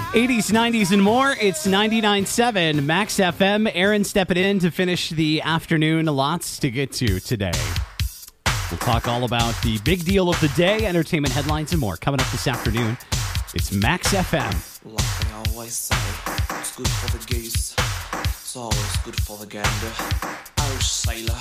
80s, 90s, and more. It's 99.7 Max FM. Aaron stepping in to finish the afternoon. Lots to get to today. We'll talk all about the big deal of the day, entertainment headlines, and more. Coming up this afternoon, it's Max FM. Like I always say, it's good for the goose. It's always good for the gander. Irish sailor.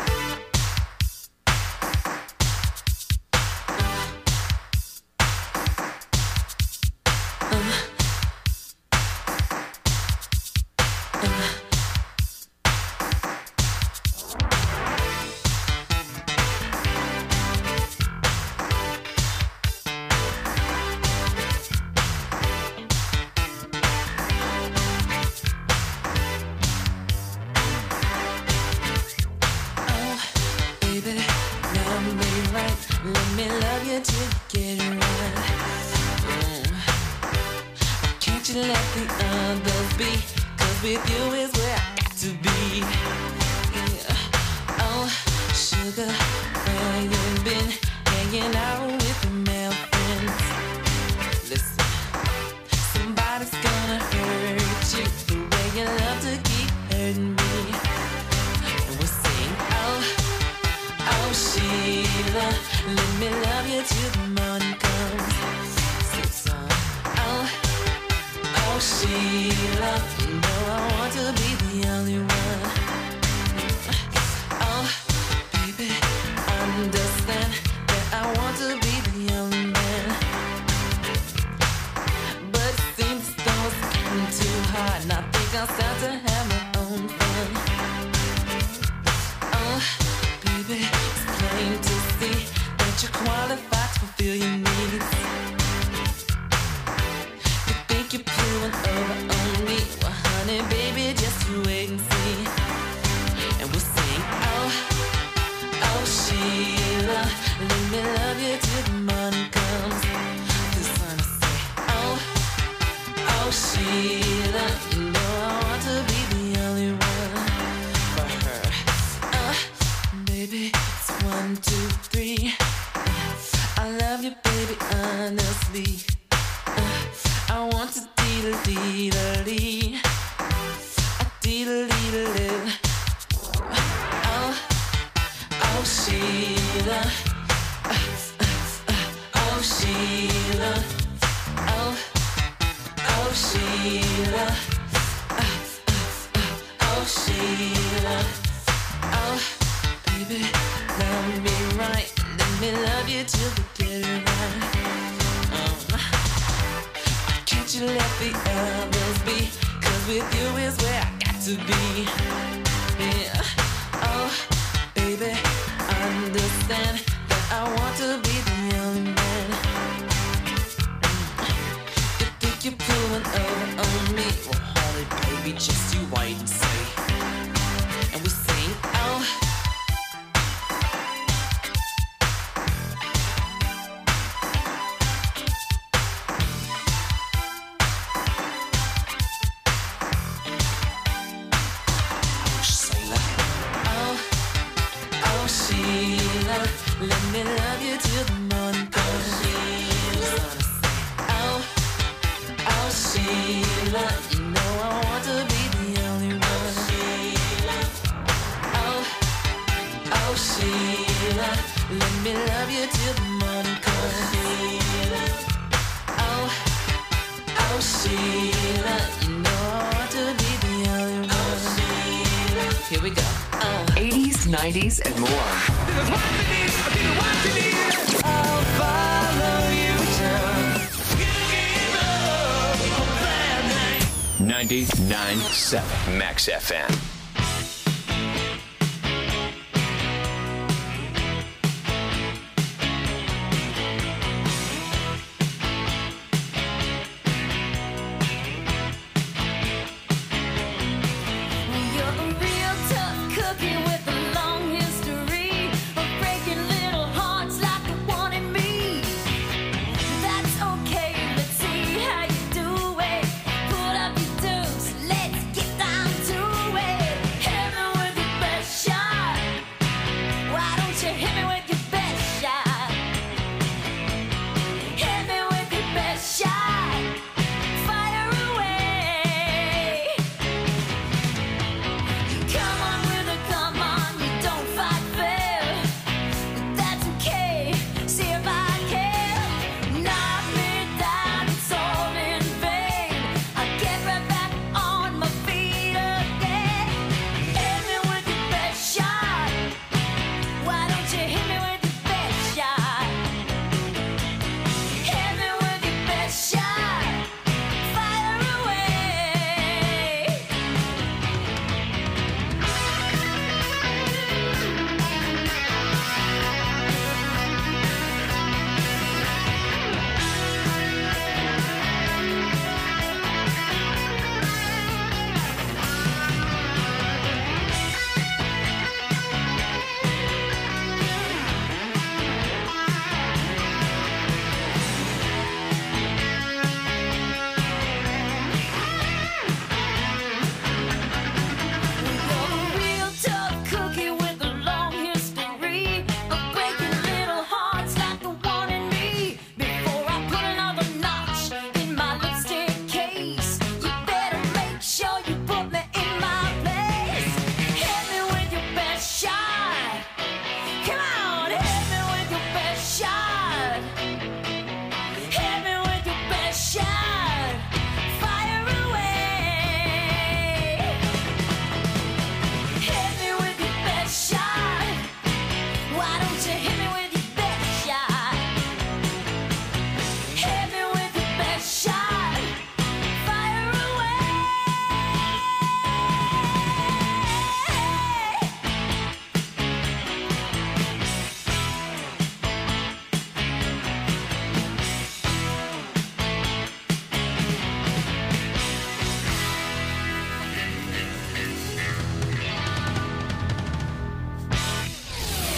Here we go. 80s, 90s, and more. 99.7 Max FM. Let's get down to it.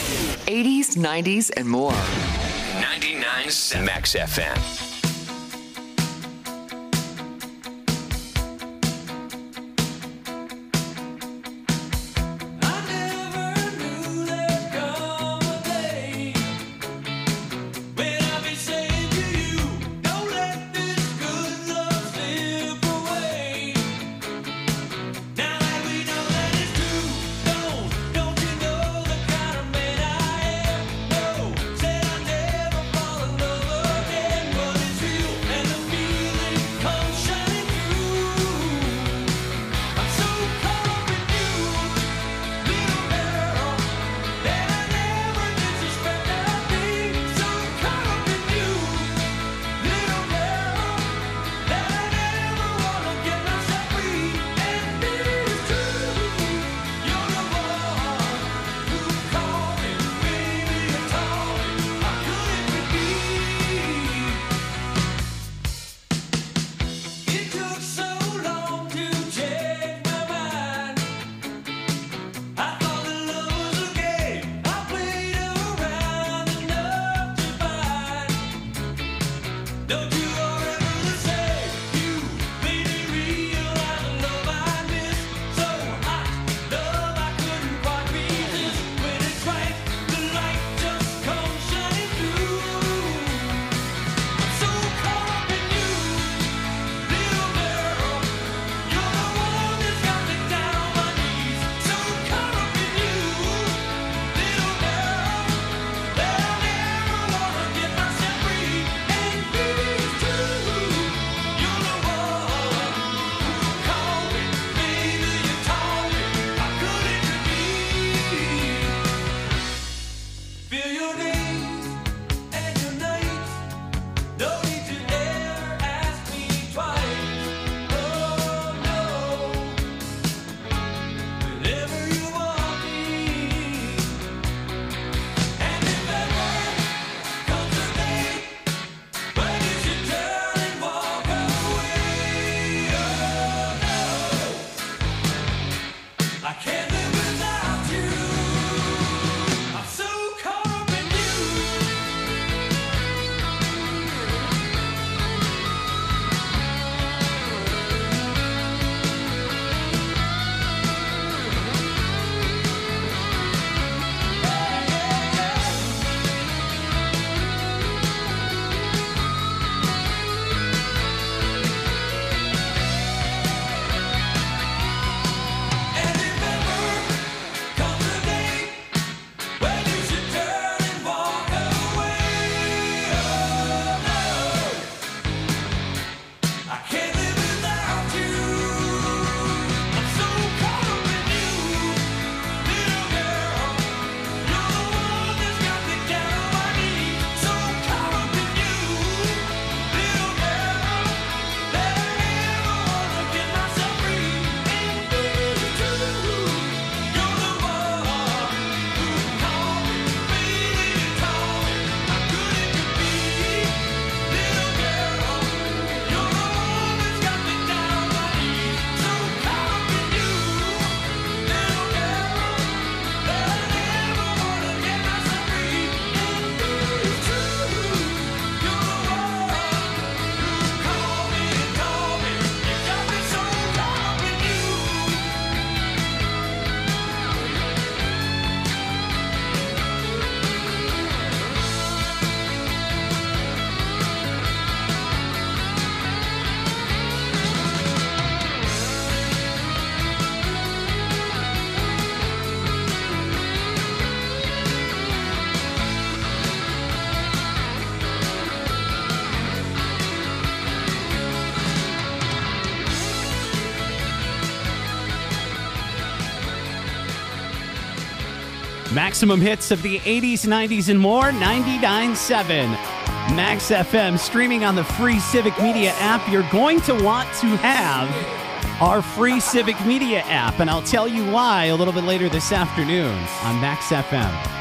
80s, 90s, and more. 99.7 Max FM. Maximum hits of the 80s, 90s, and more, 99.7 Max FM, streaming on the free Civic Media app. You're going to want to have our free Civic Media app, and I'll tell you why a little bit later this afternoon on Max FM.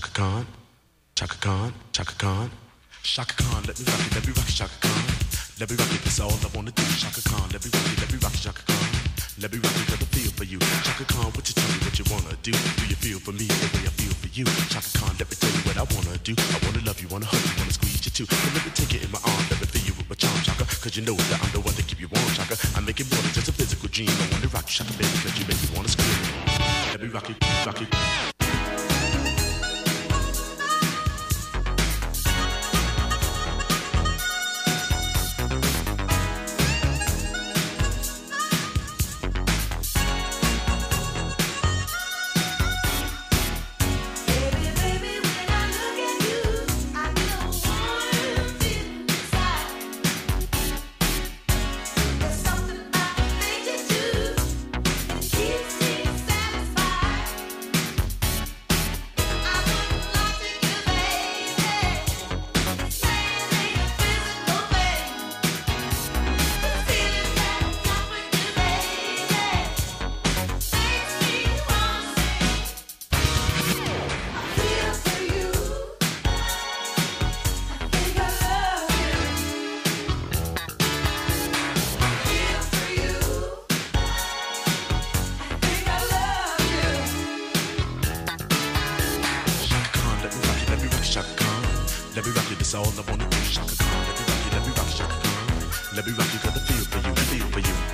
Chaka Khan, Chaka Khan, Chaka Khan. Chaka Khan, let me rock it, Chaka Khan. Let me rock it, that's all I wanna do. Chaka Khan, let me rock it, Chaka Khan. Let me rock it, got a feel for you. Chaka Khan, what you tell me what you wanna do? Do you feel for me the way I feel for you? Chaka Khan, let me tell you what I wanna do. I wanna love you, wanna hug you, wanna squeeze you too. So let me take it in my arms, let me feel you with my charm, Chaka. Cause you know that I'm the one to keep you warm, Chaka. I make it more than just a physical dream. I wanna rock you, Chaka, baby, cause you make me wanna scream. Let me rock it, rock it. All I wanna do, Chaka Khan. Let me rock it, Chaka Khan. Let me rock it, got the feel for you, feel for you.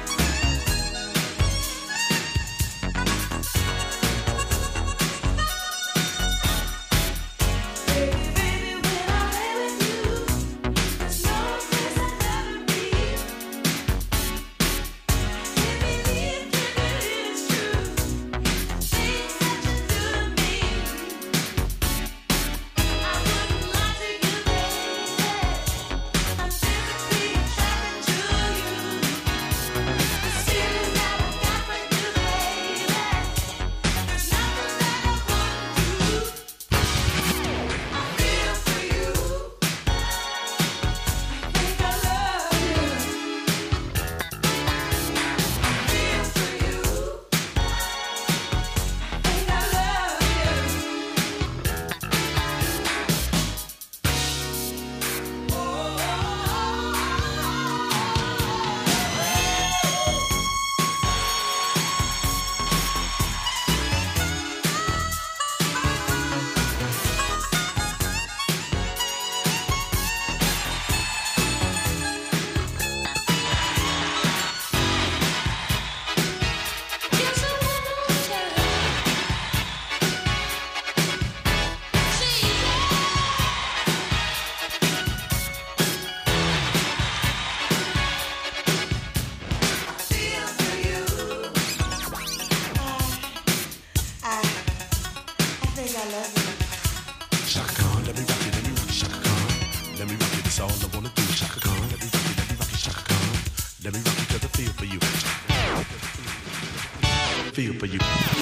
Feel for you.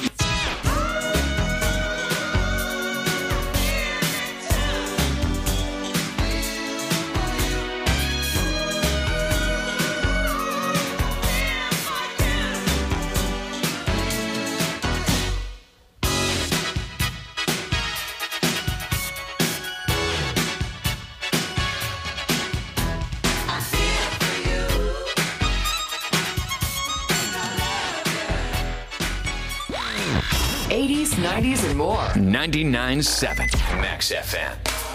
80s, 90s, and more. 99.7 Max FM.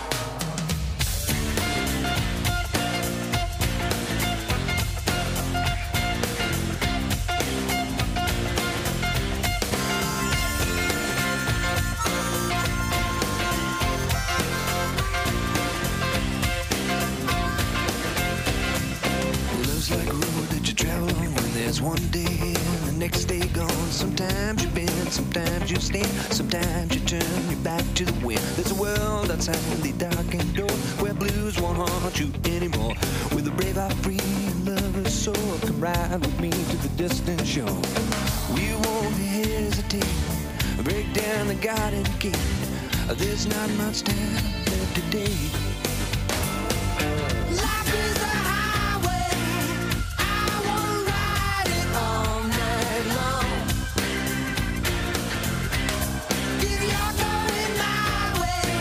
Love's like a road that you travel on when there's one day and the next day gone. Sometimes you bend, sometimes you stand, sometimes you turn your back to the wind. There's a world outside the darkened door where blues won't haunt you anymore. With a brave heart free and lover's soul, come ride with me to the distant shore. We won't hesitate, break down the garden gate. There's not much time left today. Life is a highway, I wanna ride it all night long. If you're going my way,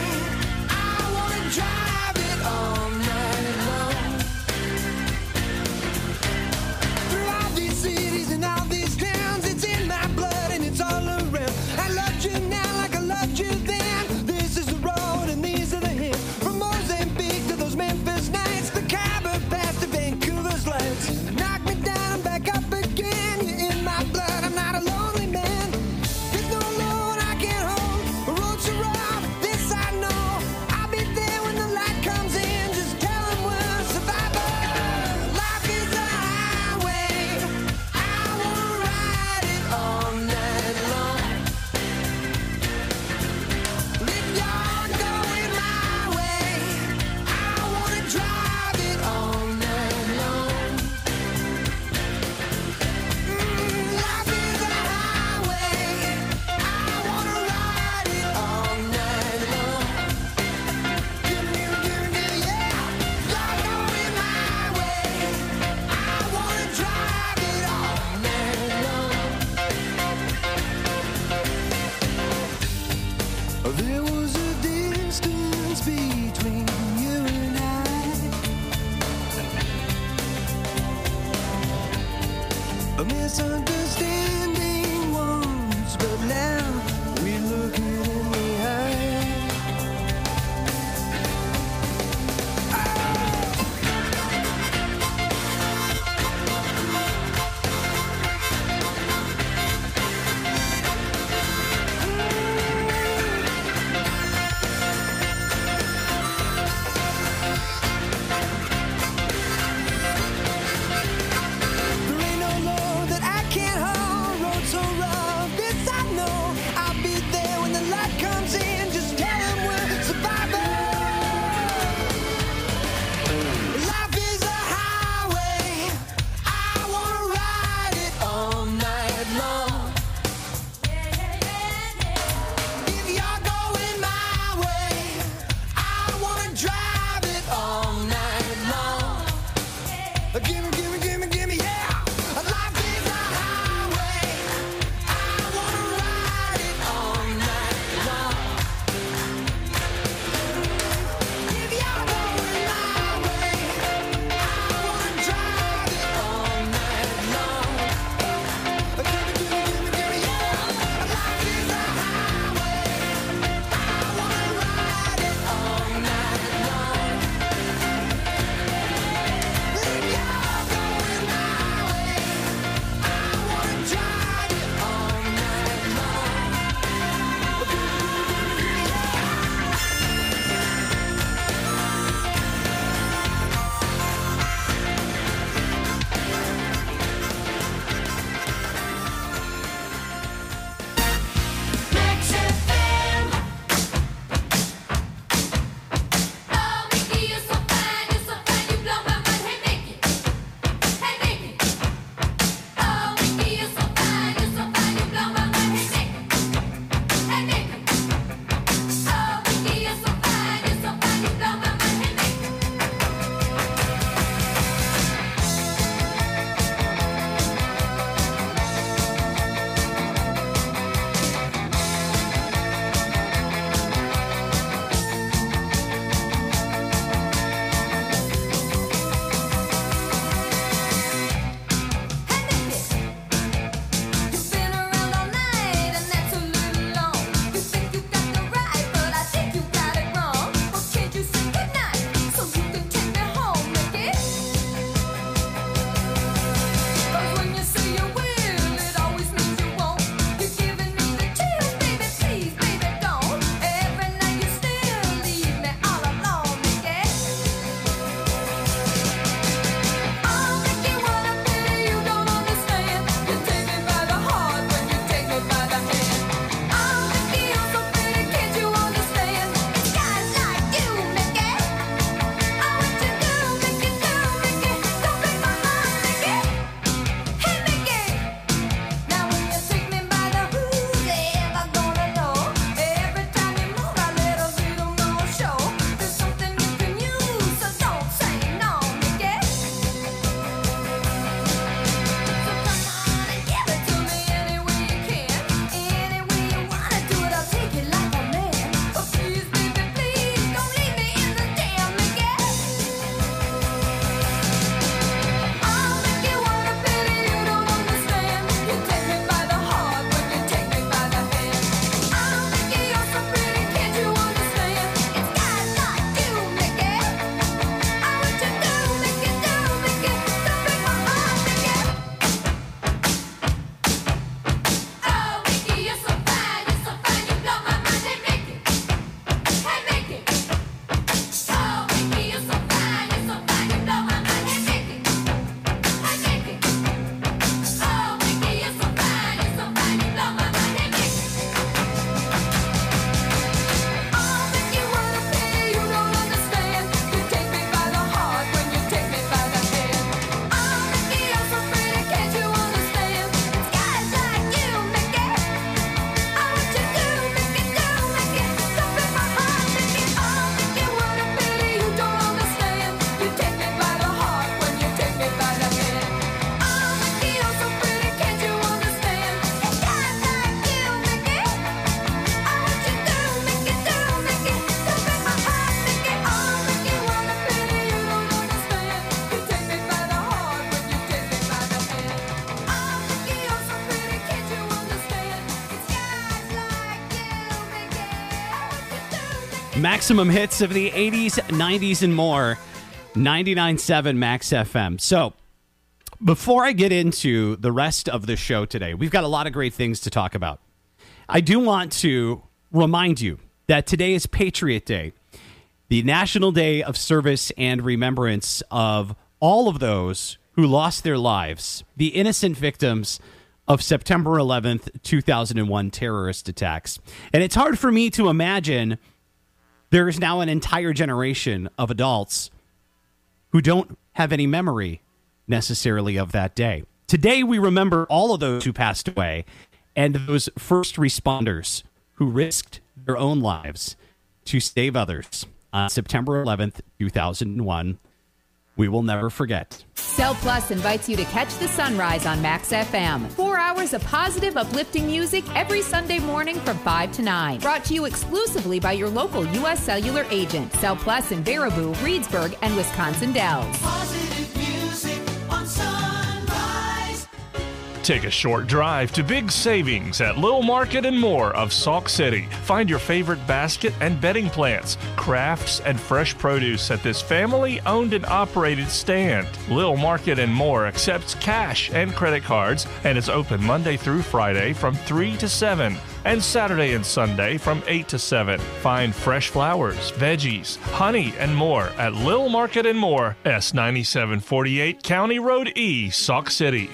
Maximum hits of the 80s, 90s, and more. 99.7 Max FM. So, before I get into the rest of the show today, we've got a lot of great things to talk about. I do want to remind you that today is Patriot Day, the National Day of Service and Remembrance of all of those who lost their lives, the innocent victims of September 11th, 2001 terrorist attacks. And it's hard for me to imagine there is now an entire generation of adults who don't have any memory necessarily of that day. Today, we remember all of those who passed away and those first responders who risked their own lives to save others on September 11th, 2001. We will never forget. Cell Plus invites you to catch the sunrise on Max FM. 4 hours of positive, uplifting music every Sunday morning from 5 to 9. Brought to you exclusively by your local U.S. Cellular agent. Cell Plus in Baraboo, Reedsburg, and Wisconsin Dells. Positive music on Sunrise. Take a short drive to big savings at Little Market and More of Sauk City. Find your favorite basket and bedding plants, crafts, and fresh produce at this family-owned and operated stand. Little Market and More accepts cash and credit cards and is open Monday through Friday from 3 to 7 and Saturday and Sunday from 8 to 7. Find fresh flowers, veggies, honey, and more at Little Market and More, S9748 County Road E, Sauk City.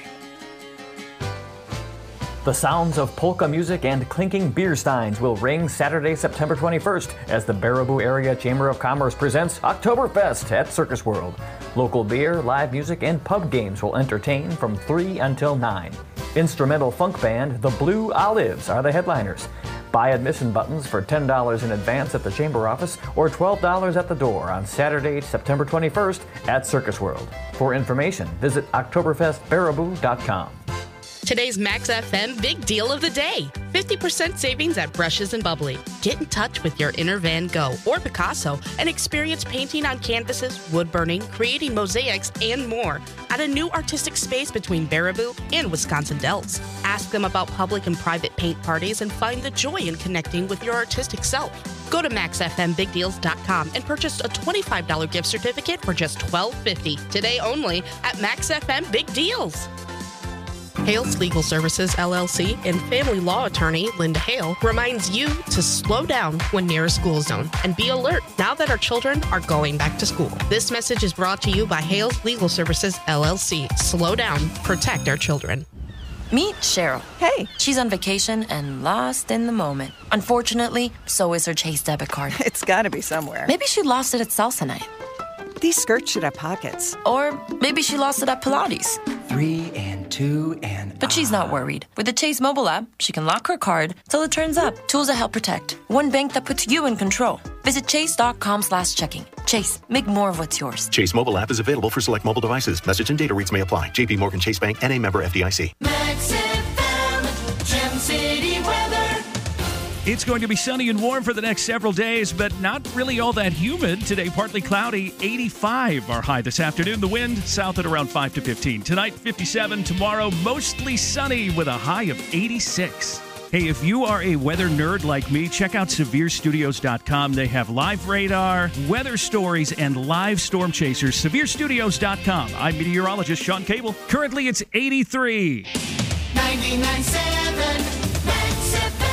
The sounds of polka music and clinking beer steins will ring Saturday, September 21st as the Baraboo Area Chamber of Commerce presents Oktoberfest at Circus World. Local beer, live music, and pub games will entertain from 3 until 9. Instrumental funk band The Blue Olives are the headliners. Buy admission buttons for $10 in advance at the Chamber office or $12 at the door on Saturday, September 21st at Circus World. For information, visit OktoberfestBaraboo.com. Today's Max FM Big Deal of the Day. 50% savings at Brushes and Bubbly. Get in touch with your inner Van Gogh or Picasso and experience painting on canvases, wood burning, creating mosaics, and more at a new artistic space between Baraboo and Wisconsin Dells. Ask them about public and private paint parties and find the joy in connecting with your artistic self. Go to MaxFMBigDeals.com and purchase a $25 gift certificate for just $12.50. Today only at Max FM Big Deals. Hale's Legal Services, LLC, and family law attorney Linda Hale reminds you to slow down when near a school zone and be alert now that our children are going back to school. This message is brought to you by Hale's Legal Services, LLC. Slow down, protect our children. Meet Cheryl. Hey. She's on vacation and lost in the moment. Unfortunately, so is her Chase debit card. It's gotta be somewhere. Maybe she lost it at salsa night. These skirts should have pockets. Or maybe she lost it at Pilates. 3 and 2 and... But she's not worried. With the Chase mobile app, she can lock her card till it turns up. Tools that help protect. One bank that puts you in control. Visit chase.com/checking. Chase, make more of what's yours. Chase mobile app is available for select mobile devices. Message and data rates may apply. JP Morgan Chase Bank, N.A. member FDIC. Max FM, Gem City weather. It's going to be sunny and warm for the next several days, but not really all that humid. Today, partly cloudy, 85 our high this afternoon. The wind south at around 5 to 15. Tonight, 57. Tomorrow, mostly sunny with a high of 86. Hey, if you are a weather nerd like me, check out SevereStudios.com. They have live radar, weather stories, and live storm chasers. SevereStudios.com. I'm meteorologist Sean Cable. Currently, it's 83. 99.7 Max FM.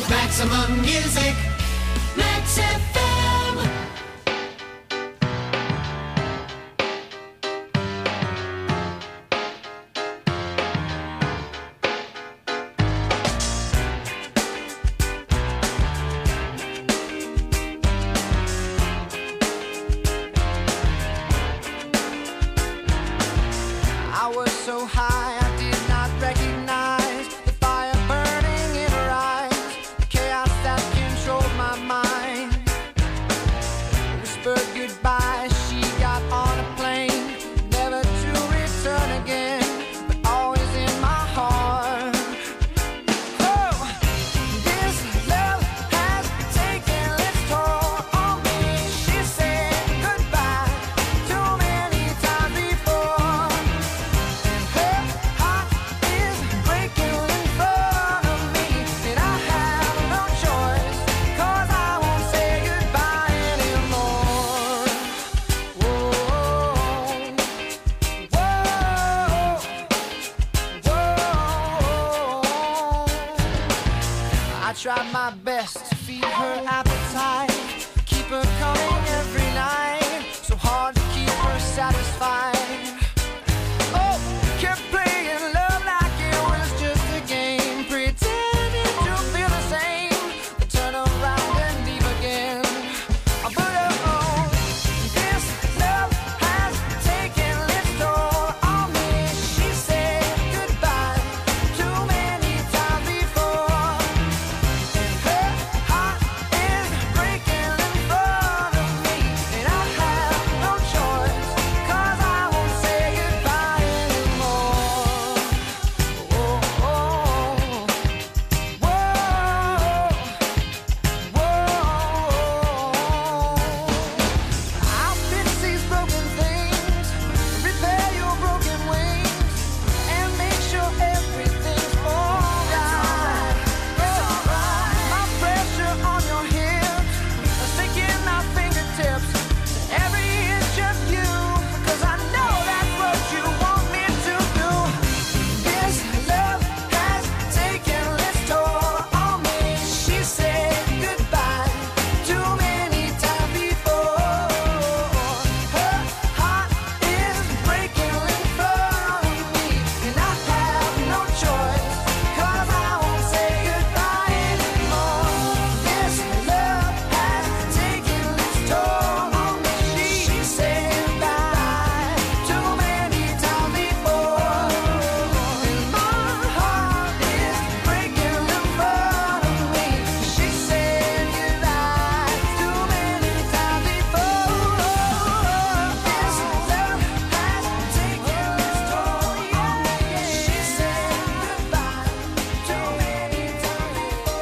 Maximum music. Max FM. I was so high I did not recognize the fire burning in her eyes, the chaos that controlled my mind. Whispered goodbye, she got on a plane, never to return again, but always in my heart. Oh, this love has taken its toll on me. She said goodbye too many times before. Her heart is breaking in front of me, and I have no choice, 'cause I won't say goodbye anymore. Whoa, whoa, whoa. I tried my best to feed her appetite, keep her coming every night, so hard to keep her satisfied. Oh, kept playing love like it was just a game, pretending to feel the same, then turn around and leave again. But oh, this love has taken its toll on me. She said goodbye too many times before, and her heart is breaking in front of me, and I have no choice, 'cause I won't say goodbye anymore. Whoa, whoa, I'll fix these broken things, repair your broken wings, and make sure everything's alright. It's alright. My pressure on your hips, sticking my fingertips to every inch of you, 'cause I know that's what you want me to do. This love has taken its toll on me. She said goodbye too many times before. Her heart is breaking in front of me, and I have no choice, 'cause I won't say goodbye anymore. This love has taken its toll on me. She said goodbye too many times before, and my heart is breaking in front of me. She said goodbye too many times before. This love has taken its toll on me. She said goodbye too many times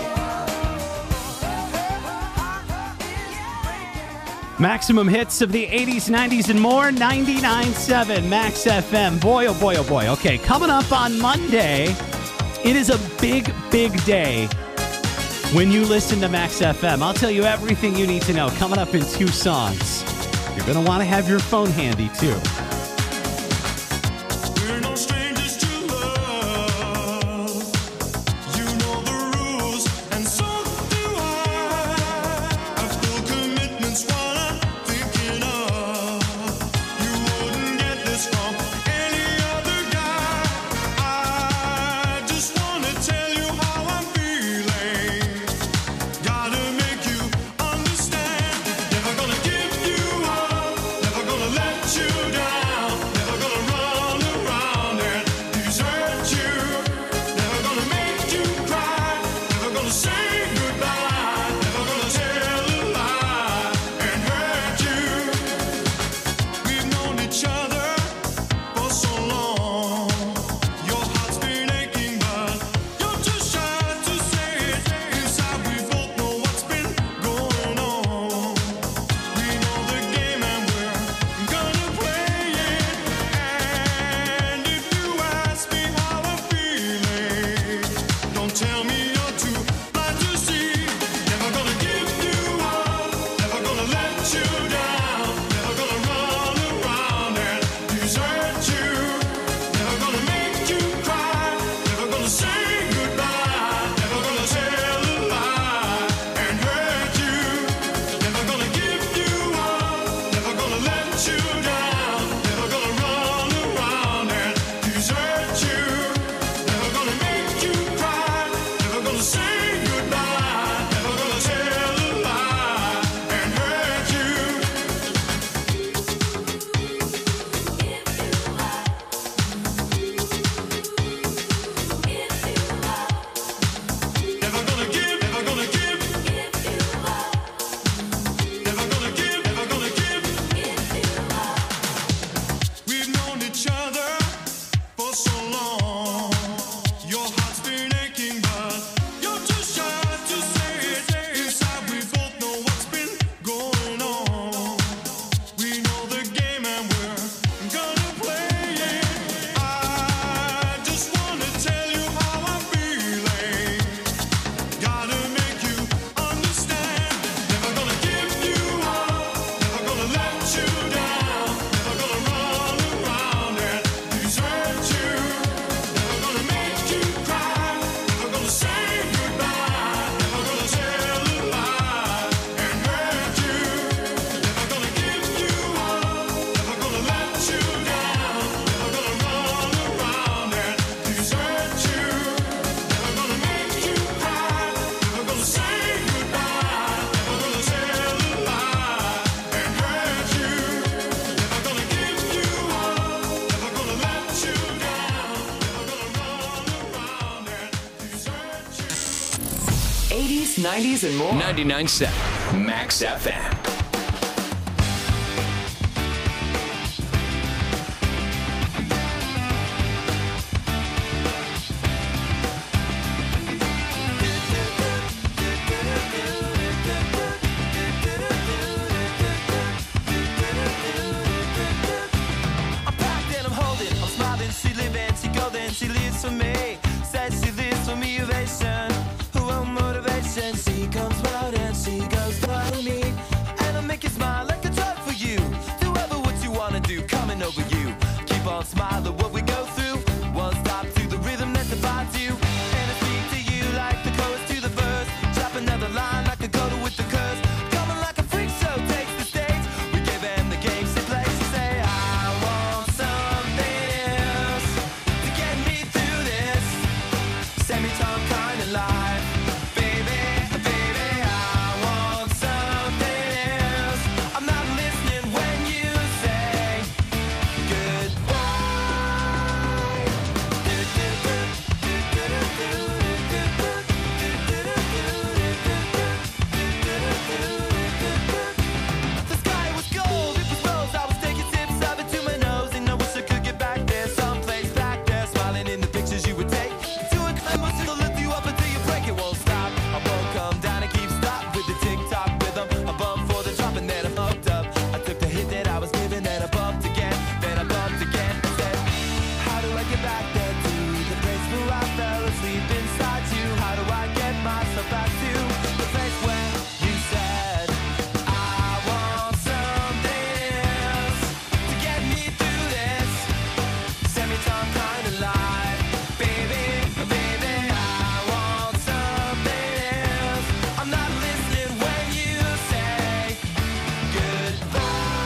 Maximum hits of the 80s, 90s, and more. 99.7 Max FM. Boy, oh boy, oh boy. Okay, coming up on Monday, it is a big, big day when you listen to Max FM. I'll tell you everything you need to know coming up in 2 songs. You're going to want to have your phone handy, too. We're no strangers to love. You know the rules, and so do I. I've full commitments while I'm thinking of. You wouldn't get this from any other guy. I just wanna tell you how I'm feeling. Gotta make you understand. Never gonna give you up, never gonna let you down. 80s, 90s, and more. 99.7 Max FM. She lives for me, says she lives for me, ovation. Who won't motivation? She comes out and she goes for me. And I'll make you smile like a drug for you. Do ever what you wanna do, coming over you. Keep on smiling what we go through. One stop to the rhythm that defines you. And I speak to you like the chorus to the verse. Drop another line like a coda with the curse. Coming like a freak show takes the stage. We give them the game she plays. She say, I want something else to get me through this semi-time kind of life. Baby, baby, I want something else. I'm not listening when you say goodbye. The sky was gold, it was rose. I was taking sips of it to my nose, and I wish I could get back there, someplace back there, smiling in the pictures you would take. To a climb, to lift you up until you break. It won't stop. I won't come down and keep stop with the tick-tock rhythm. I bumped for the drop and then I bumped up. I took the hit that I was given, then I bumped again, then I bumped again. I said, how do I get back there to the place where I fell asleep inside you? How do I get myself back to the place where you said I want something else to get me through this semi-time kind of life? Baby, baby, I want something else. I'm not listening when you say goodbye.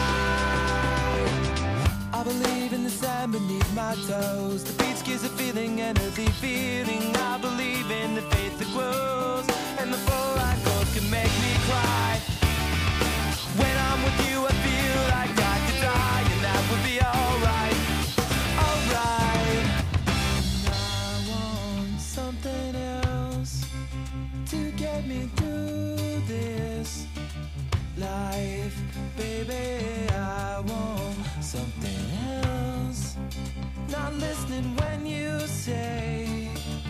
I believe in the sand beneath my toes. The beach gives a feeling, energy feeling. I believe in the faith that grows, and the four-eyed ghost can make me cry. When I'm with you, I feel like I could die, and that would be alright, alright. I want something else to get me through this life, baby. I want something else. Not listening when you say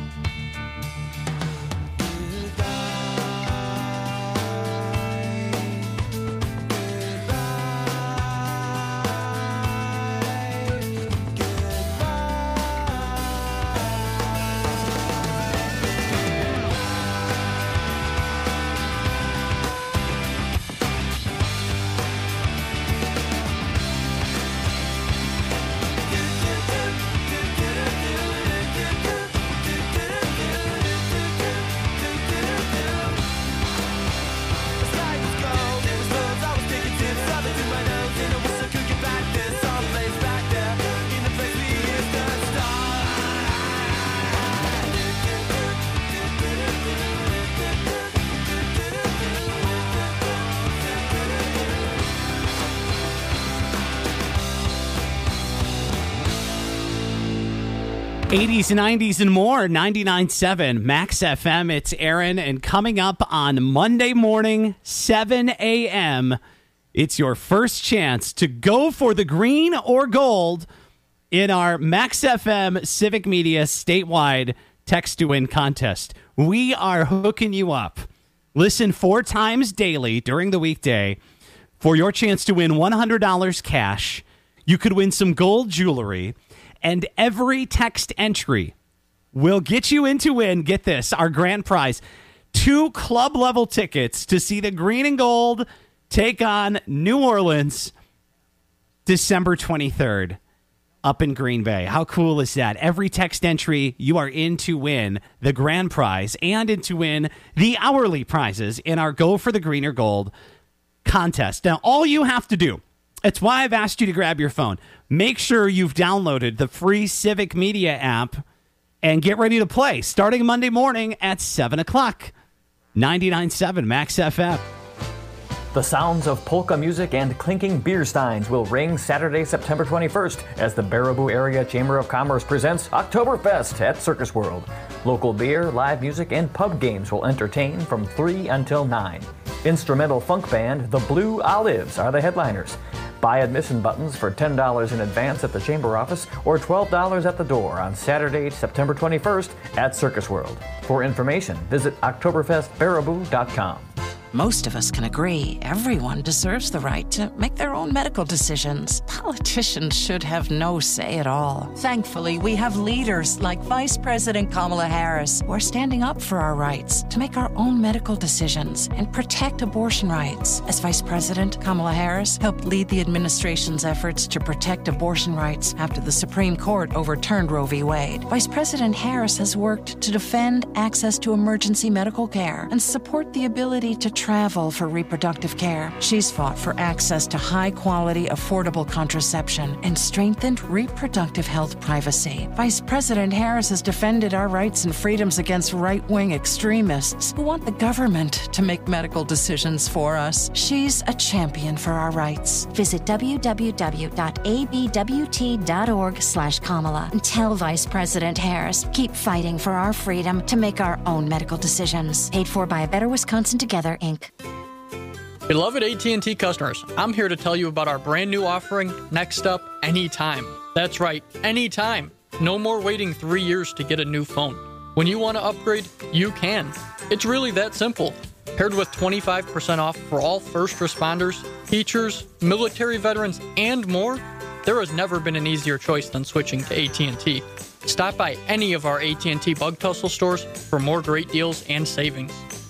'80s, '90s, and more. 99.7 Max FM. It's Aaron, and coming up on Monday morning, 7 a.m., it's your first chance to go for the green or gold in our Max FM Civic Media statewide text to win contest. We are hooking you up. Listen 4 times daily during the weekday for your chance to win $100 cash. You could win some gold jewelry, and every text entry will get you in to win, get this, our grand prize, 2 club-level tickets to see the green and gold take on New Orleans December 23rd up in Green Bay. How cool is that? Every text entry, you are in to win the grand prize and in to win the hourly prizes in our Go for the Green or Gold contest. Now, all you have to do, it's why I've asked you to grab your phone. Make sure you've downloaded the free Civic Media app and get ready to play starting Monday morning at 7 o'clock. 99.7 Max FM. The sounds of polka music and clinking beer steins will ring Saturday, September 21st as the Baraboo Area Chamber of Commerce presents Oktoberfest at Circus World. Local beer, live music, and pub games will entertain from 3 until 9. Instrumental funk band The Blue Olives are the headliners. Buy admission buttons for $10 in advance at the chamber office or $12 at the door on Saturday, September 21st at Circus World. For information, visit OktoberfestBaraboo.com. Most of us can agree everyone deserves the right to make their own medical decisions. Politicians should have no say at all. Thankfully, we have leaders like Vice President Kamala Harris who are standing up for our rights to make our own medical decisions and protect abortion rights. As Vice President, Kamala Harris helped lead the administration's efforts to protect abortion rights after the Supreme Court overturned Roe v. Wade. Vice President Harris has worked to defend access to emergency medical care and support the ability to travel for reproductive care. She's fought for access to high-quality, affordable contraception and strengthened reproductive health privacy. Vice President Harris has defended our rights and freedoms against right-wing extremists who want the government to make medical decisions for us. She's a champion for our rights. Visit www.abwt.org/Kamala and tell Vice President Harris, keep fighting for our freedom to make our own medical decisions. Paid for by A Better Wisconsin Together, Inc. Beloved AT&T customers, I'm here to tell you about our brand new offering, Next Up Anytime. That's right, anytime. No more waiting 3 years to get a new phone. When you want to upgrade, you can. It's really that simple. Paired with 25% off for all first responders, teachers, military veterans, and more, there has never been an easier choice than switching to AT&T. Stop by any of our AT&T Bug Tussle stores for more great deals and savings.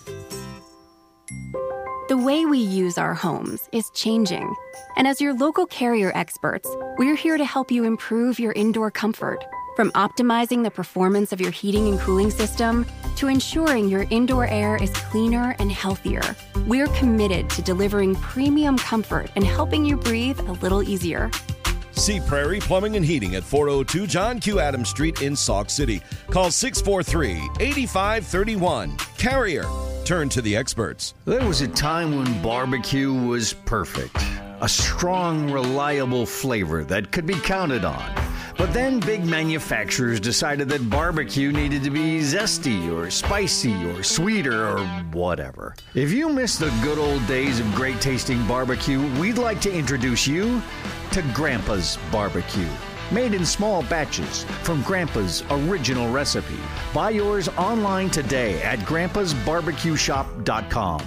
The way we use our homes is changing. And as your local Carrier experts, we're here to help you improve your indoor comfort. From optimizing the performance of your heating and cooling system to ensuring your indoor air is cleaner and healthier, we're committed to delivering premium comfort and helping you breathe a little easier. See Prairie Plumbing and Heating at 402 John Q. Adams Street in Sauk City. Call 643-8531. Carrier. Turn to the experts. There was a time when barbecue was perfect. A strong, reliable flavor that could be counted on. But then big manufacturers decided that barbecue needed to be zesty or spicy or sweeter or whatever. If you miss the good old days of great tasting barbecue, we'd like to introduce you to Grandpa's Barbecue. Made in small batches from Grandpa's original recipe. Buy yours online today at grandpasbarbecueshop.com.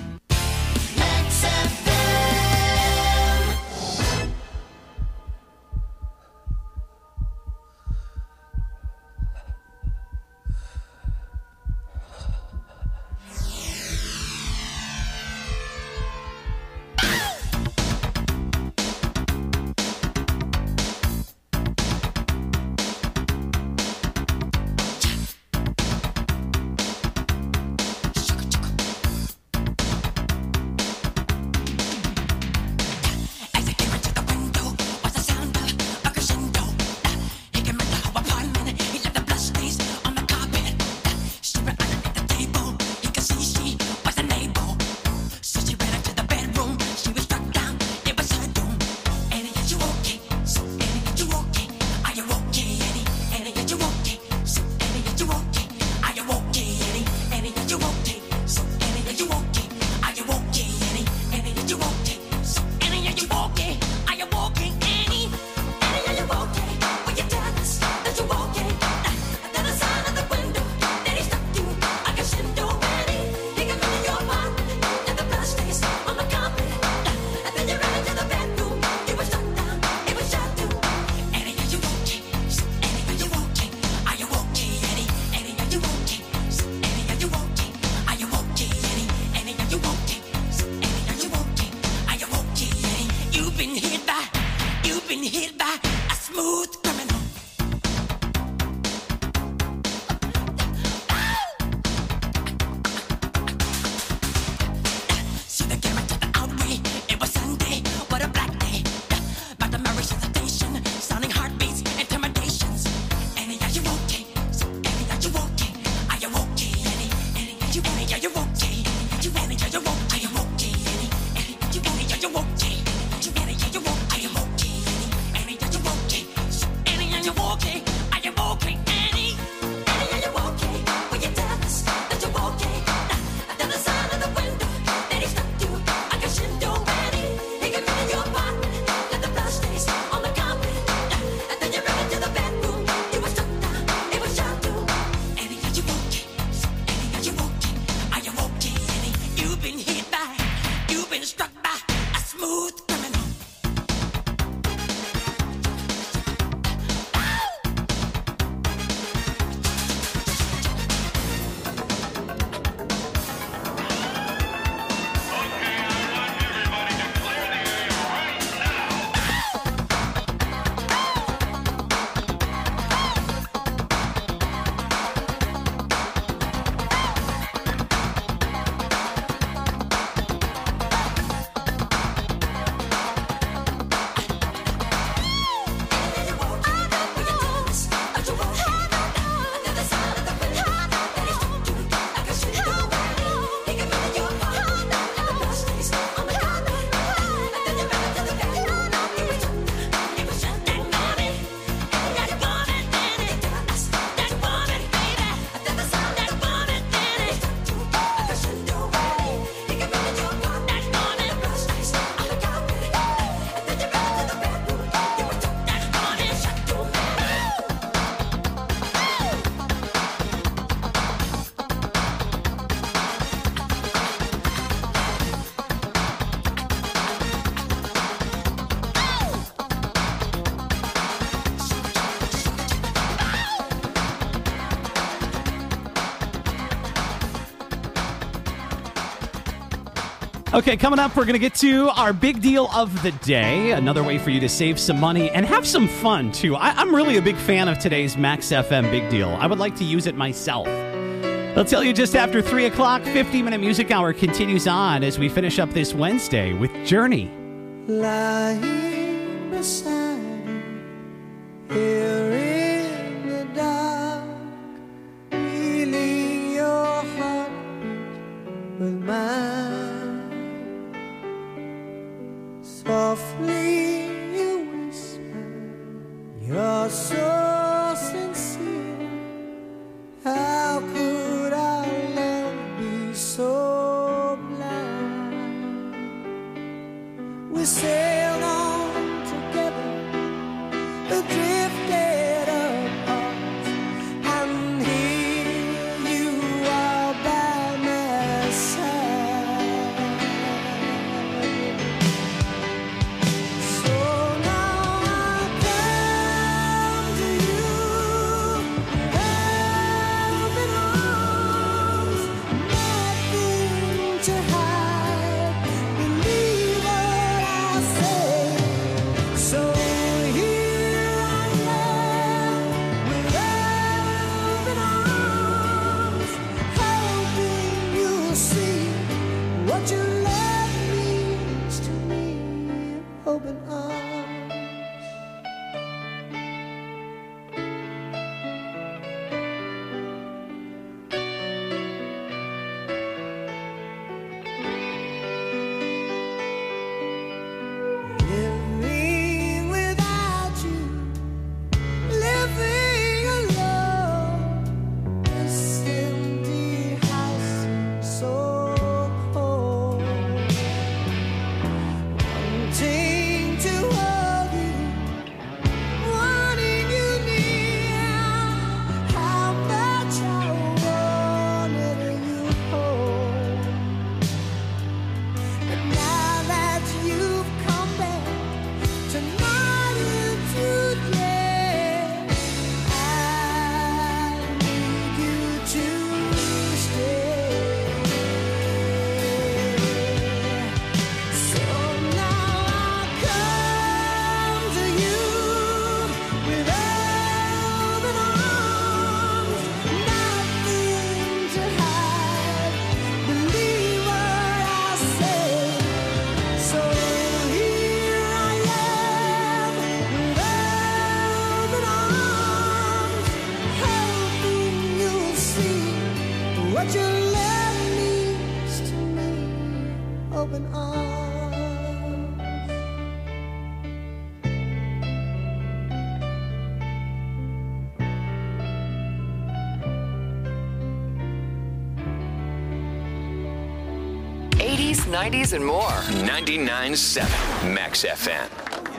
Okay, coming up, we're going to get to our big deal of the day. Another way for you to save some money and have some fun, too. I'm really a big fan of today's Max FM Big Deal. I would like to use it myself. I'll tell you just after 3 o'clock. 50-minute music hour continues on as we finish up this Wednesday with Journey. Lying beside you, here in the dark, feeling your heart with mine. Softly you whisper, you're so sincere. How could our love be so blind? We sailed on together, drifted apart, and here you are by my side. So now I come to you, open arms, nothing to hide. Believe what I say. So here I am with open arms, hoping you'll see what your love means to me. Open arms. Living without you, living alone. This empty house seems so cold. Wanting to hold you, wanting you near. How much I wanted you home. But now that you've come back tonight and today, I need you to stay. So now I come to you with open arms, nothing to hide. Believe what I say. So here I am with open arms, hoping you'll see what your love means to me. Open arms. '80s, '90s, and more. 99.7 Max FM.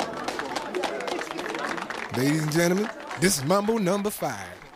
Ladies and gentlemen, this is Mambo number 5.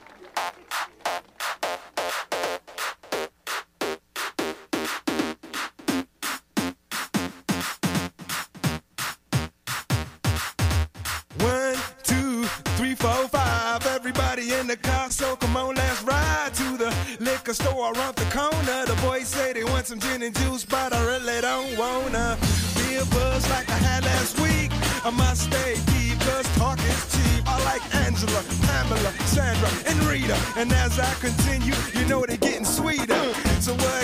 One, two, three, four, five. Everybody in the car, so come on, let's ride to the liquor store around the corner. The boys say they want some gin and juice, but I really don't wanna be a buzz like I had last week. I must stay deep, cause talk is cheap. I like Angela, Pamela, Sandra, and Rita. And as I continue, you know they're getting sweeter. So what